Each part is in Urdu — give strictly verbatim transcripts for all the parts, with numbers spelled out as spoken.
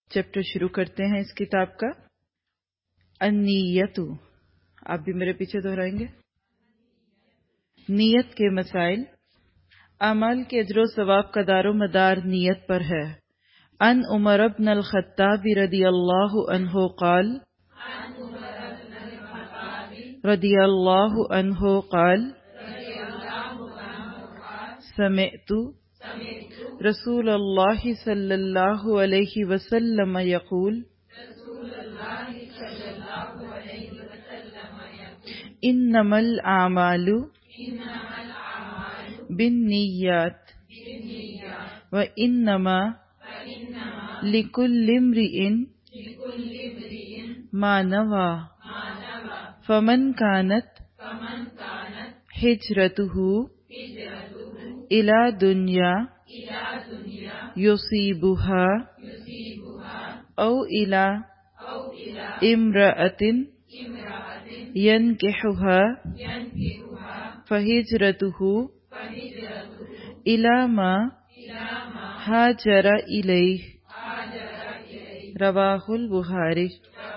چیپٹر شروع کرتے ہیں اس کتاب کا. النیتو، آپ بھی میرے پیچھے دہرائیں گے. نیت کے مسائل. اعمال کے اجر و ثواب کا دار و مدار نیت پر ہے. ان عمر بن الخطاب رضی اللہ عنہ قال رضی اللہ عنہ قال سمعت رسول اللہ صلی اللہ علیہ وسلم یقول انما الاعمال بالنیات وانما لکل امرئ ما نوى فمن كانت ہجرته الى دنیا يصيبها او الى امرأة ينكحها فهجرته الى ما هاجر اليه رواہ البخاری.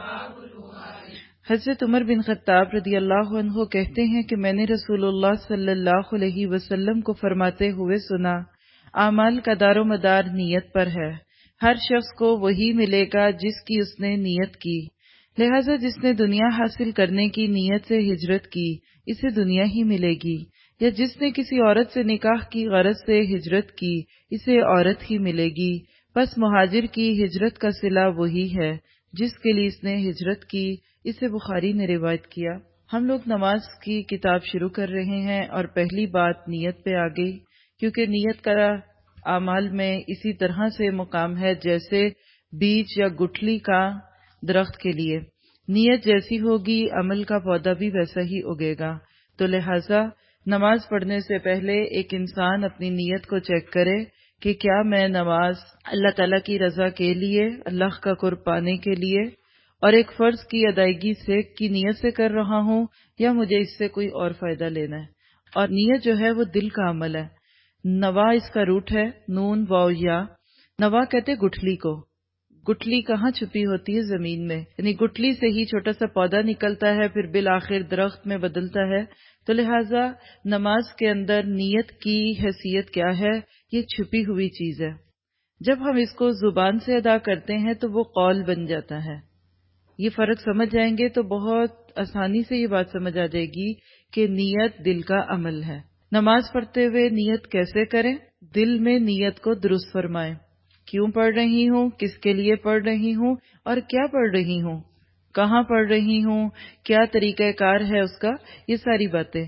حضرت عمر بن خطاب رضی اللہ عنہ کہتے ہیں کہ میں نے رسول اللہ صلی اللہ علیہ وسلم کو فرماتے ہوئے سنا، اعمال کا دار و مدار نیت پر ہے. ہر شخص کو وہی ملے گا جس کی اس نے نیت کی، لہذا جس نے دنیا حاصل کرنے کی نیت سے ہجرت کی اسے دنیا ہی ملے گی، یا جس نے کسی عورت سے نکاح کی غرض سے ہجرت کی اسے عورت ہی ملے گی. پس مہاجر کی ہجرت کا صلہ وہی ہے جس کے لیے اس نے ہجرت کی. اسے بخاری نے روایت کیا. ہم لوگ نماز کی کتاب شروع کر رہے ہیں اور پہلی بات نیت پہ آ گئی، کیونکہ نیت کا اعمال میں اسی طرح سے مقام ہے جیسے بیج یا گٹھلی کا درخت کے لیے. نیت جیسی ہوگی عمل کا پودا بھی ویسا ہی اگے گا. تو لہٰذا نماز پڑھنے سے پہلے ایک انسان اپنی نیت کو چیک کرے کہ کیا میں نماز اللہ تعالیٰ کی رضا کے لیے، اللہ کا قرب پانے کے لیے اور ایک فرض کی ادائیگی سے کی نیت سے کر رہا ہوں، یا مجھے اس سے کوئی اور فائدہ لینا ہے. اور نیت جو ہے وہ دل کا عمل ہے. نوا اس کا روٹ ہے، نون واو یا. نوا کہتے گٹھلی کو. گٹھلی کہاں چھپی ہوتی ہے؟ زمین میں. یعنی گٹھلی سے ہی چھوٹا سا پودا نکلتا ہے، پھر بالآخر درخت میں بدلتا ہے. تو لہٰذا نماز کے اندر نیت کی حیثیت کیا ہے؟ یہ چھپی ہوئی چیز ہے. جب ہم اس کو زبان سے ادا کرتے ہیں تو وہ قول بن جاتا ہے. یہ فرق سمجھ جائیں گے تو بہت آسانی سے یہ بات سمجھ آ جائے گی کہ نیت دل کا عمل ہے. نماز پڑھتے ہوئے نیت کیسے کریں؟ دل میں نیت کو درست فرمائیں. کیوں پڑھ رہی ہوں، کس کے لیے پڑھ رہی ہوں، اور کیا پڑھ رہی ہوں، کہاں پڑھ رہی ہوں، کیا طریقہ کار ہے اس کا، یہ ساری باتیں.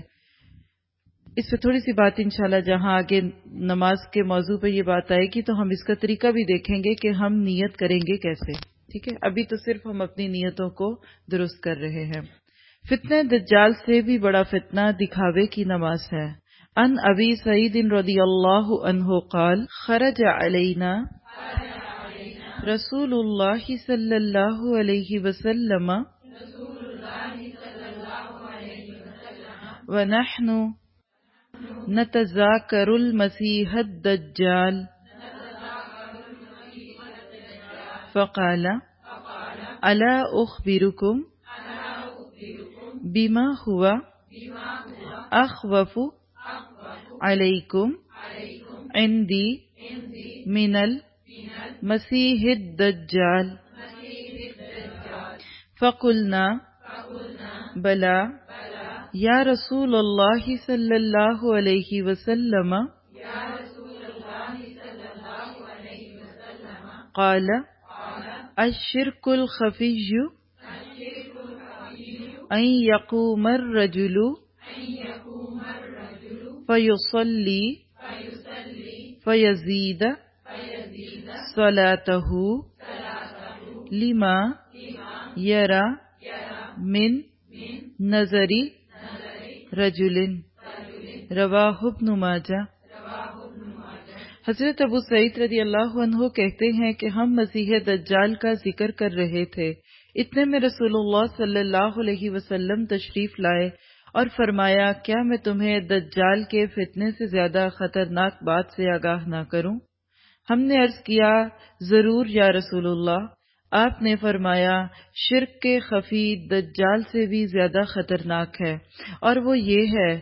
اس پہ تھوڑی سی بات انشاءاللہ جہاں آگے نماز کے موضوع پہ یہ بات آئے گی تو ہم اس کا طریقہ بھی دیکھیں گے کہ ہم نیت کریں گے کیسے. ٹھیک ہے، ابھی تو صرف ہم اپنی نیتوں کو درست کر رہے ہیں. فتنہ دجال سے بھی بڑا فتنہ دکھاوے کی نماز ہے. ان ابی سعید رضی اللہ عنہ قال خرج علینا رسول اللہ صلی اللہ علیہ وسلم ونحن نتذاکر المسیح الدجال فقال الا اخبرکم بما هو اخوف علیکم عندی من المسیح الدجال فقلنا بلا یا رسول اللہ صلی اللہ علیہ وسلم قال الشرک الخفی ان یقوم الرجل فیصلی فیزید صلاتہ لما یرى من نظر رجل رواہ ابن ماجہ. حضرت ابو سعید رضی اللہ عنہ کہتے ہیں کہ ہم مسیح دجال کا ذکر کر رہے تھے، اتنے میں رسول اللہ صلی اللہ علیہ وسلم تشریف لائے اور فرمایا کیا میں تمہیں دجال کے فتنے سے زیادہ خطرناک بات سے آگاہ نہ کروں؟ ہم نے عرض کیا ضرور یا رسول اللہ۔ آپ نے فرمایا شرک کے خفی دجال سے بھی زیادہ خطرناک ہے، اور وہ یہ ہے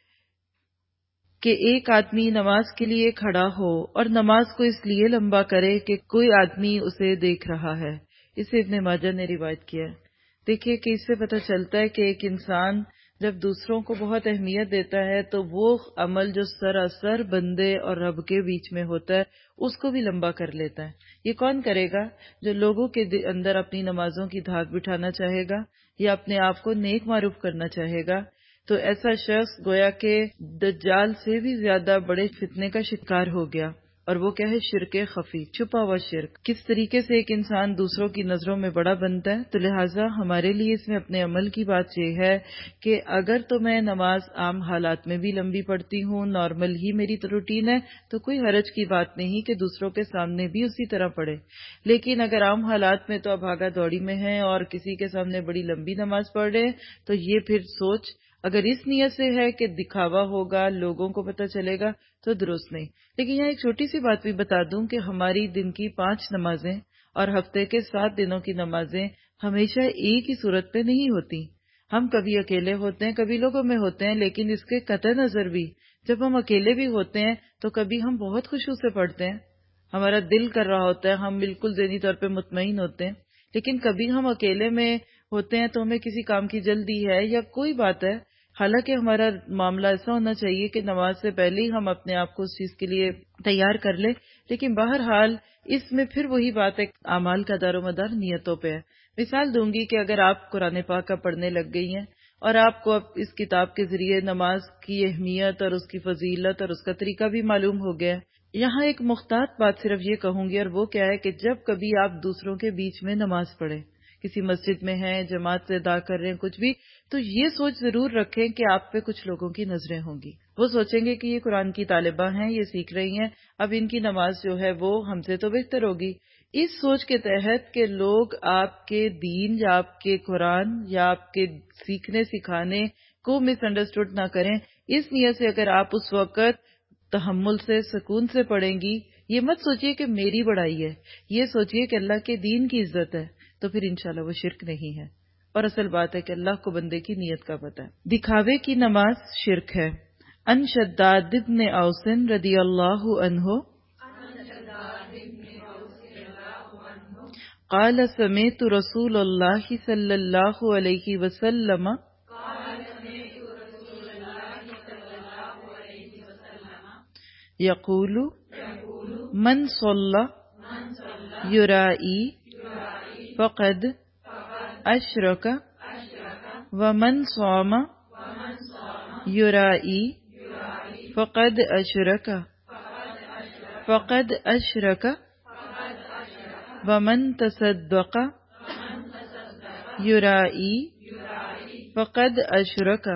کہ ایک آدمی نماز کے لیے کھڑا ہو اور نماز کو اس لیے لمبا کرے کہ کوئی آدمی اسے دیکھ رہا ہے۔ اسے ابن ماجہ نے روایت کیا ہے۔ دیکھیے کہ اس سے پتہ چلتا ہے کہ ایک انسان جب دوسروں کو بہت اہمیت دیتا ہے تو وہ عمل جو سراسر بندے اور رب کے بیچ میں ہوتا ہے اس کو بھی لمبا کر لیتا ہے۔ یہ کون کرے گا؟ جو لوگوں کے اندر اپنی نمازوں کی دھاک بٹھانا چاہے گا یا اپنے آپ کو نیک معروف کرنا چاہے گا، تو ایسا شخص گویا کہ دجال سے بھی زیادہ بڑے فتنے کا شکار ہو گیا، اور وہ کیا ہے؟ شرک خفی، چھپا ہوا شرک۔ کس طریقے سے ایک انسان دوسروں کی نظروں میں بڑا بنتا ہے، تو لہٰذا ہمارے لیے اس میں اپنے عمل کی بات یہ ہے کہ اگر تو میں نماز عام حالات میں بھی لمبی پڑھتی ہوں، نارمل ہی میری روٹین ہے، تو کوئی حرج کی بات نہیں کہ دوسروں کے سامنے بھی اسی طرح پڑھے۔ لیکن اگر عام حالات میں تو اب بھاگا دوڑی میں ہیں اور کسی کے سامنے بڑی لمبی نماز پڑھ رہے ہیں، تو یہ پھر سوچ اگر اس نیت سے ہے کہ دکھاوا ہوگا، لوگوں کو پتہ چلے گا، تو درست نہیں۔ لیکن یہاں ایک چھوٹی سی بات بھی بتا دوں کہ ہماری دن کی پانچ نمازیں اور ہفتے کے سات دنوں کی نمازیں ہمیشہ ایک ہی صورت پہ نہیں ہوتی۔ ہم کبھی اکیلے ہوتے ہیں، کبھی لوگوں میں ہوتے ہیں، لیکن اس کے قطع نظر بھی جب ہم اکیلے بھی ہوتے ہیں تو کبھی ہم بہت خشوع سے پڑھتے ہیں، ہمارا دل کر رہا ہوتا ہے، ہم بالکل ذہنی طور پہ مطمئن ہوتے ہیں۔ لیکن کبھی ہم اکیلے میں ہوتے ہیں تو ہمیں کسی کام کی جلدی ہے یا کوئی بات ہے، حالانکہ ہمارا معاملہ ایسا ہونا چاہیے کہ نماز سے پہلے ہی ہم اپنے آپ کو اس چیز کے لیے تیار کر لیں، لیکن بہرحال اس میں پھر وہی بات ہے، اعمال کا دار و مدار نیتوں پہ ہے۔ مثال دوں گی کہ اگر آپ قرآن پاک کا پڑھنے لگ گئی ہیں اور آپ کو اب اس کتاب کے ذریعے نماز کی اہمیت اور اس کی فضیلت اور اس کا طریقہ بھی معلوم ہو گیا ہے، یہاں ایک محتاط بات صرف یہ کہوں گی، اور وہ کیا ہے کہ جب کبھی آپ دوسروں کے بیچ میں نماز پڑھیں، کسی مسجد میں ہیں، جماعت سے ادا کر رہے ہیں کچھ بھی، تو یہ سوچ ضرور رکھیں کہ آپ پہ کچھ لوگوں کی نظریں ہوں گی۔ وہ سوچیں گے کہ یہ قرآن کی طالبہ ہیں، یہ سیکھ رہی ہیں، اب ان کی نماز جو ہے وہ ہم سے تو بہتر ہوگی۔ اس سوچ کے تحت کہ لوگ آپ کے دین یا آپ کے قرآن یا آپ کے سیکھنے سکھانے کو مس انڈرسٹوڈ نہ کریں، اس نیت سے اگر آپ اس وقت تحمل سے، سکون سے پڑھیں گی، یہ مت سوچئے کہ میری بڑائی ہے، یہ سوچئے کہ اللہ کے دین کی عزت ہے، تو پھر انشاءاللہ وہ شرک نہیں ہے۔ اور اصل بات ہے کہ اللہ کو بندے کی نیت کا پتہ ہے۔ دکھاوے کی نماز شرک ہے۔ ان شداد بن اوس رضی اللہ عنہ قال سمعت رسول اللہ صلی اللہ علیہ وسلم یقول من صلی یرائی فقد اشرک ومن صام یرائی فقد اشرک فقد اشرک ومن تصدق یرائی فقد اشرک۔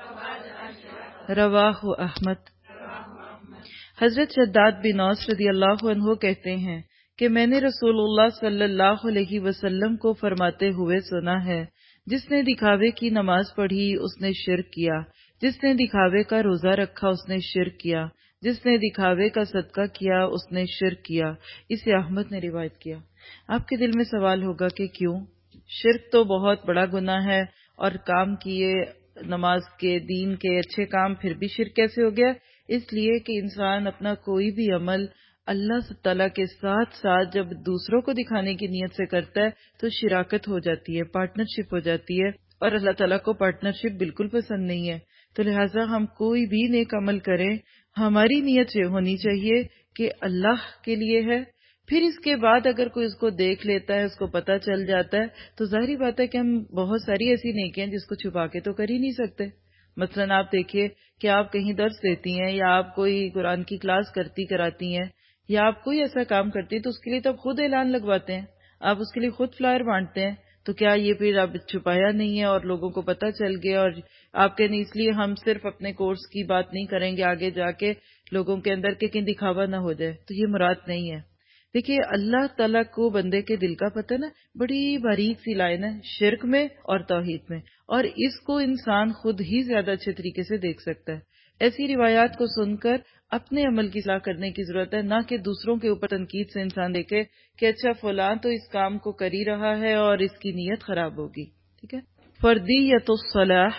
رواہ احمد۔ حضرت شداد بن اوس رضی اللہ عنہ کہتے ہیں کہ میں نے رسول اللہ صلی اللہ علیہ وسلم کو فرماتے ہوئے سنا ہے، جس نے دکھاوے کی نماز پڑھی اس نے شرک کیا، جس نے دکھاوے کا روزہ رکھا اس نے شرک کیا، جس نے دکھاوے کا صدقہ کیا اس نے شرک کیا۔ اسے احمد نے روایت کیا۔ آپ کے دل میں سوال ہوگا کہ کیوں؟ شرک تو بہت بڑا گناہ ہے، اور کام کیے نماز کے، دین کے اچھے کام، پھر بھی شرک کیسے ہو گیا؟ اس لیے کہ انسان اپنا کوئی بھی عمل اللہ تعالیٰ کے ساتھ ساتھ جب دوسروں کو دکھانے کی نیت سے کرتا ہے تو شراکت ہو جاتی ہے، پارٹنرشپ ہو جاتی ہے، اور اللہ تعالیٰ کو پارٹنرشپ بالکل پسند نہیں ہے۔ تو لہٰذا ہم کوئی بھی نیک عمل کریں، ہماری نیت یہ ہونی چاہیے کہ اللہ کے لیے ہے۔ پھر اس کے بعد اگر کوئی اس کو دیکھ لیتا ہے، اس کو پتہ چل جاتا ہے، تو ظاہری بات ہے کہ ہم بہت ساری ایسی نیکیاں جس کو چھپا کے تو کر ہی نہیں سکتے۔ مثلاً آپ دیکھیے کہ آپ کہیں درس دیتی ہیں یا آپ کوئی قرآن کی کلاس کرتی کراتی ہیں یا آپ کوئی ایسا کام کرتی ہیں، تو اس کے لیے تو آپ خود اعلان لگواتے ہیں، آپ اس کے لیے خود فلائر بانٹتے ہیں، تو کیا یہ پھر اب چھپایا نہیں ہے اور لوگوں کو پتہ چل گیا؟ اور آپ کہنے اس لیے ہم صرف اپنے کورس کی بات نہیں کریں گے، آگے جا کے لوگوں کے اندر کہ کہیں دکھاوا نہ ہو جائے، تو یہ مراد نہیں ہے۔ دیکھیے اللہ تعالیٰ کو بندے کے دل کا پتہ نا، بڑی باریک سی لائن ہے شرک میں اور توحید میں، اور اس کو انسان خود ہی زیادہ اچھے طریقے سے دیکھ سکتا ہے۔ ایسی روایات کو سن کر اپنے عمل کی اصلاح کرنے کی ضرورت ہے، نہ کہ دوسروں کے اوپر تنقید سے انسان دیکھے کہ اچھا فلاں تو اس کام کو کر ہی رہا ہے اور اس کی نیت خراب ہوگی. ٹھیک ہے. فردیت الصلاح،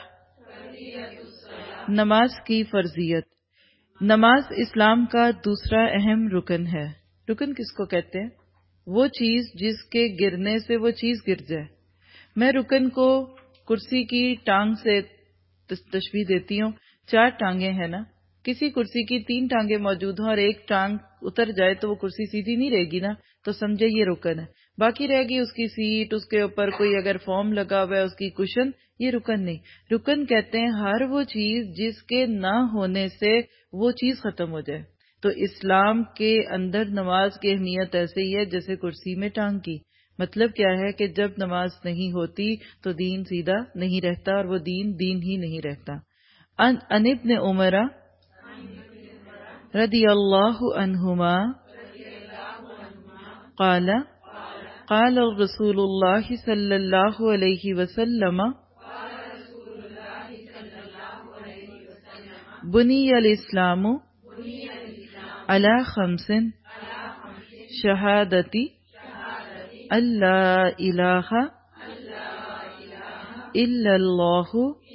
نماز کی فرضیت. نماز اسلام کا دوسرا اہم رکن ہے. رکن کس کو کہتے ہیں؟ وہ چیز جس کے گرنے سے وہ چیز گر جائے. میں رکن کو کرسی کی ٹانگ سے تشبیہ دیتی ہوں. چار ٹانگیں ہیں نا، کسی کرسی کی تین ٹانگیں موجود ہوں اور ایک ٹانگ اتر جائے تو وہ کرسی سیدھی نہیں رہے گی نا، تو سمجھے یہ رکن ہے. باقی رہے گی اس کی سیٹ، اس کے اوپر کوئی اگر فارم لگا ہوا ہے، اس کی کشن، یہ رکن نہیں. رکن کہتے ہیں ہر وہ چیز جس کے نہ ہونے سے وہ چیز ختم ہو جائے. تو اسلام کے اندر نماز کی اہمیت ایسے ہی ہے جیسے کرسی میں ٹانگ کی. مطلب کیا ہے کہ جب نماز نہیں ہوتی تو دین سیدھا نہیں رہتا، اور وہ دین دین ہی نہیں رہتا. ان ان ابن عمر رضی اللہ عنہما قال قال رسول اللہ صلی اللہ علیہ وسلم بنی الاسلام علی خمس شہادتی اللہ الہ الا اللہ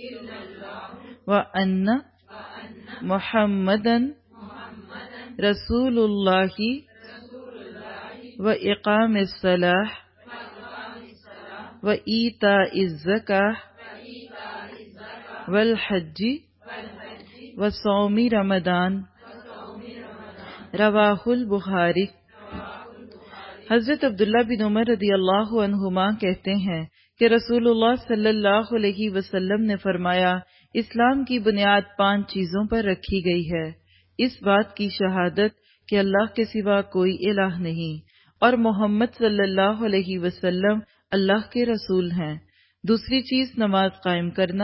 وان محمدن رسول اللہ وإقام الصلاة وإيتاء الزكاة والحج وصوم رمضان. رواہ البخاری. حضرت عبداللہ بن عمر رضی اللہ عنہما کہتے ہیں کہ رسول اللہ صلی اللہ علیہ وسلم نے فرمایا، اسلام کی بنیاد پانچ چیزوں پر رکھی گئی ہے. اس بات کی شہادت کہ اللہ کے سوا کوئی الہ نہیں اور محمد صلی اللہ علیہ وسلم اللہ کے رسول ہیں. دوسری چیز نماز قائم کرنا،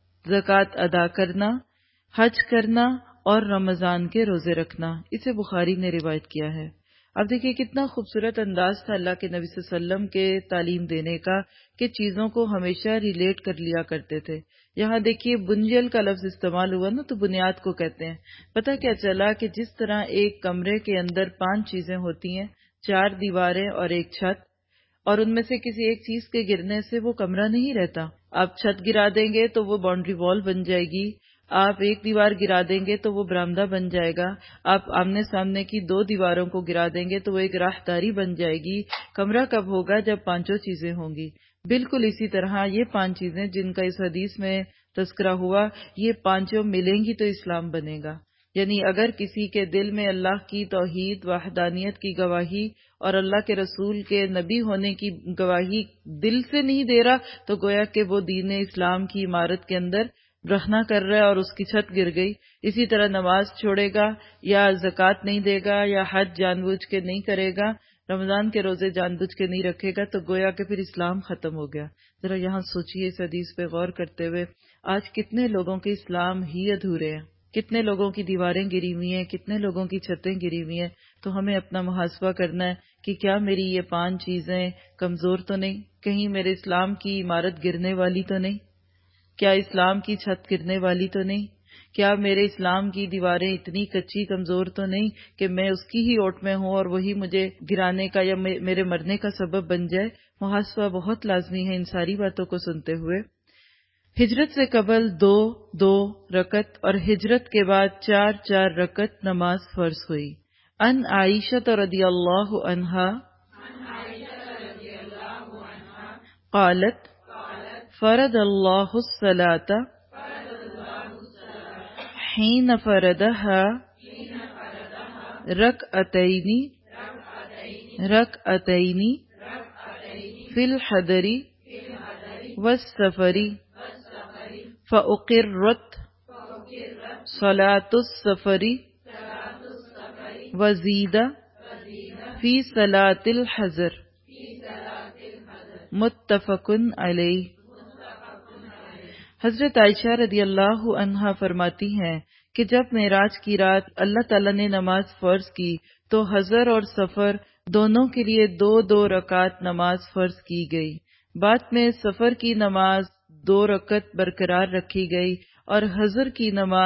زکوٰۃ ادا کرنا، حج کرنا اور رمضان کے روزے رکھنا. اسے بخاری نے روایت کیا ہے. اب دیکھیے کتنا خوبصورت انداز تھا اللہ کے نبی صلی اللہ علیہ وسلم کے تعلیم دینے کا کہ چیزوں کو ہمیشہ ریلیٹ کر لیا کرتے تھے. یہاں دیکھیے بنیل کا لفظ استعمال ہوا نا، تو بنیاد کو کہتے ہیں. پتہ کیا چلا کہ جس طرح ایک کمرے کے اندر پانچ چیزیں ہوتی ہیں، چار دیواریں اور ایک چھت، اور ان میں سے کسی ایک چیز کے گرنے سے وہ کمرہ نہیں رہتا. آپ چھت گرا دیں گے تو وہ باؤنڈری وال بن جائے گی، آپ ایک دیوار گرا دیں گے تو وہ برآمدہ بن جائے گا، آپ آمنے سامنے کی دو دیواروں کو گرا دیں گے تو وہ ایک راہداری بن جائے گی. کمرہ کب ہوگا؟ جب پانچوں چیزیں ہوں گی. بالکل اسی طرح یہ پانچ چیزیں جن کا اس حدیث میں تذکرہ ہوا، یہ پانچوں ملیں گی تو اسلام بنے گا. یعنی اگر کسی کے دل میں اللہ کی توحید وحدانیت کی گواہی اور اللہ کے رسول کے نبی ہونے کی گواہی دل سے نہیں دے رہا، تو گویا کہ وہ دین اسلام کی عمارت کے اندر رہنا کر رہا ہے اور اس کی چھت گر گئی. اسی طرح نماز چھوڑے گا یا زکوٰۃ نہیں دے گا یا حج جان بوجھ کے نہیں کرے گا، رمضان کے روزے جان بوجھ کے نہیں رکھے گا، تو گویا کہ پھر اسلام ختم ہو گیا. ذرا یہاں سوچئے اس حدیث پہ غور کرتے ہوئے، آج کتنے لوگوں کے اسلام ہی ادھورے ہیں، کتنے لوگوں کی دیواریں گری ہوئی ہیں، کتنے لوگوں کی چھتیں گری ہوئی ہیں. تو ہمیں اپنا محاسبہ کرنا ہے کہ کیا میری یہ پانچ چیزیں کمزور تو نہیں، کہیں میرے اسلام کی عمارت گرنے والی تو نہیں، کیا اسلام کی چھت گرنے والی تو نہیں، کیا میرے اسلام کی دیواریں اتنی کچی کمزور تو نہیں کہ میں اس کی ہی اوٹ میں ہوں اور وہی مجھے گرانے کا یا میرے مرنے کا سبب بن جائے. محاسبہ بہت لازمی ہے ان ساری باتوں کو سنتے ہوئے. ہجرت سے قبل دو دو رکعت اور ہجرت کے بعد چار چار رکعت نماز فرض ہوئی. ان عائشہ رضی اللہ عنہا قالت فرض اللہ الصلاۃ حین فرضها رکعتین رکعتین فی الحضر والسفر فأقرت صلاة السفر وزید فی صلاة الحضر. متفق علیہ. حضرت عائشہ رضی اللہ عنہا فرماتی ہیں کہ جب معراج کی رات اللہ تعالیٰ نے نماز فرض کی تو حضر اور سفر دونوں کے لیے دو دو رکعت نماز فرض کی گئی. بعد میں سفر کی نماز دو رکعت برقرار رکھی گئی اور حضر کی نماز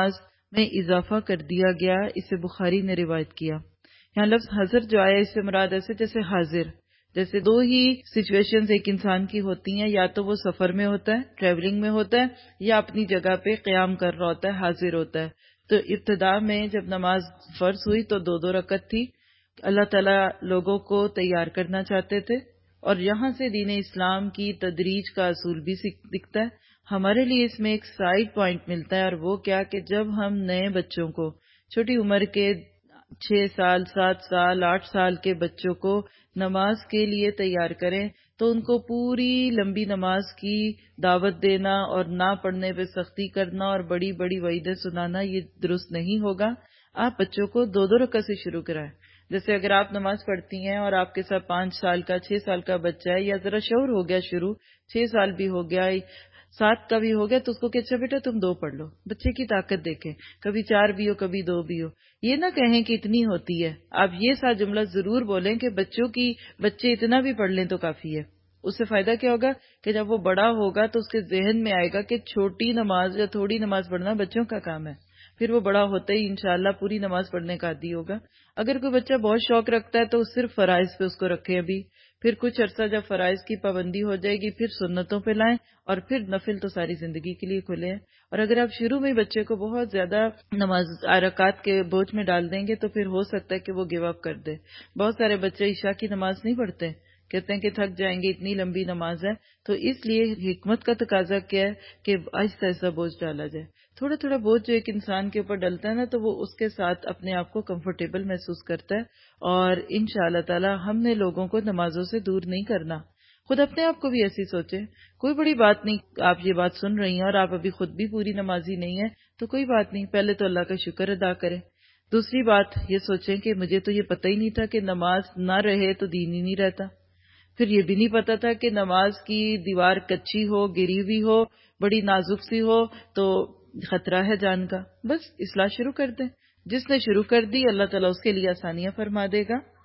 میں اضافہ کر دیا گیا، اسے بخاری نے روایت کیا۔ یہاں لفظ حضر جو آیا اس سے مراد ایسے جیسے حاضر، جیسے دو ہی سچویشنز ایک انسان کی ہوتی ہیں، یا تو وہ سفر میں ہوتا ہے، ٹریولنگ میں ہوتا ہے، یا اپنی جگہ پہ قیام کر رہا ہوتا ہے، حاضر ہوتا ہے۔ تو ابتدا میں جب نماز فرض ہوئی تو دو دو رکعت تھی۔ اللہ تعالیٰ لوگوں کو تیار کرنا چاہتے تھے، اور یہاں سے دین اسلام کی تدریج کا اصول بھی دکھتا ہے۔ ہمارے لیے اس میں ایک سائیڈ پوائنٹ ملتا ہے، اور وہ کیا کہ جب ہم نئے بچوں کو چھوٹی عمر کے چھ سال سات سال آٹھ سال کے بچوں کو نماز کے لیے تیار کریں تو ان کو پوری لمبی نماز کی دعوت دینا اور نہ پڑھنے پہ سختی کرنا اور بڑی بڑی وعیدیں سنانا یہ درست نہیں ہوگا۔ آپ بچوں کو دو دو رکعت سے شروع کرائیں۔ جیسے اگر آپ نماز پڑھتی ہیں اور آپ کے ساتھ پانچ سال کا چھ سال کا بچہ ہے، یا ذرا شعور ہو گیا شروع، چھ سال بھی ہو گیا، سات کا بھی ہو گیا، تو اس کو کہ اچھا بیٹا تم دو پڑھ لو۔ بچے کی طاقت دیکھیں، کبھی چار بھی ہو کبھی دو بھی ہو، یہ نہ کہیں کہ اتنی ہوتی ہے۔ آپ یہ سا جملہ ضرور بولیں کہ بچوں کی بچے اتنا بھی پڑھ لیں تو کافی ہے۔ اس سے فائدہ کیا ہوگا کہ جب وہ بڑا ہوگا تو اس کے ذہن میں آئے گا کہ چھوٹی نماز یا تھوڑی نماز پڑھنا بچوں کا کام ہے، پھر وہ بڑا ہوتے ہی انشاءاللہ پوری نماز پڑھنے کا عادی ہوگا۔ اگر کوئی بچہ بہت شوق رکھتا ہے تو صرف فرائض پہ اس کو رکھے ابھی، پھر کچھ عرصہ جب فرائض کی پابندی ہو جائے گی پھر سنتوں پہ لائیں، اور پھر نفل تو ساری زندگی کے لیے کھلے ہیں۔ اور اگر آپ شروع میں بچے کو بہت زیادہ نماز رکعات کے بوجھ میں ڈال دیں گے تو پھر ہو سکتا ہے کہ وہ گیو اپ کر دے۔ بہت سارے بچے عشاء کی نماز نہیں پڑھتے، کہتے ہیں کہ تھک جائیں گے، اتنی لمبی نماز ہے۔ تو اس لیے حکمت کا تقاضا کیا ہے کہ آہستہ آہستہ بوجھ ڈالا جائے۔ تھوڑا تھوڑا بوجھ جو ایک انسان کے اوپر ڈلتا ہے نا تو وہ اس کے ساتھ اپنے آپ کو کمفرٹیبل محسوس کرتا ہے، اور ان شاء اللہ تعالی ہم نے لوگوں کو نمازوں سے دور نہیں کرنا۔ خود اپنے آپ کو بھی ایسی سوچیں، کوئی بڑی بات نہیں، آپ یہ بات سن رہی ہیں اور آپ ابھی خود بھی پوری نمازی نہیں ہیں تو کوئی بات نہیں، پہلے تو اللہ کا شکر ادا کریں۔ دوسری بات یہ سوچیں کہ مجھے تو یہ پتہ ہی نہیں تھا کہ نماز نہ رہے تو دین ہی نہیں رہتا، پھر یہ بھی نہیں پتا تھا کہ نماز کی دیوار کچی ہو، گری ہوئی ہو، بڑی نازک سی ہو تو خطرہ ہے جان کا۔ بس اصلاح شروع کر دیں، جس نے شروع کر دی اللہ تعالیٰ اس کے لیے آسانیاں فرما دے گا۔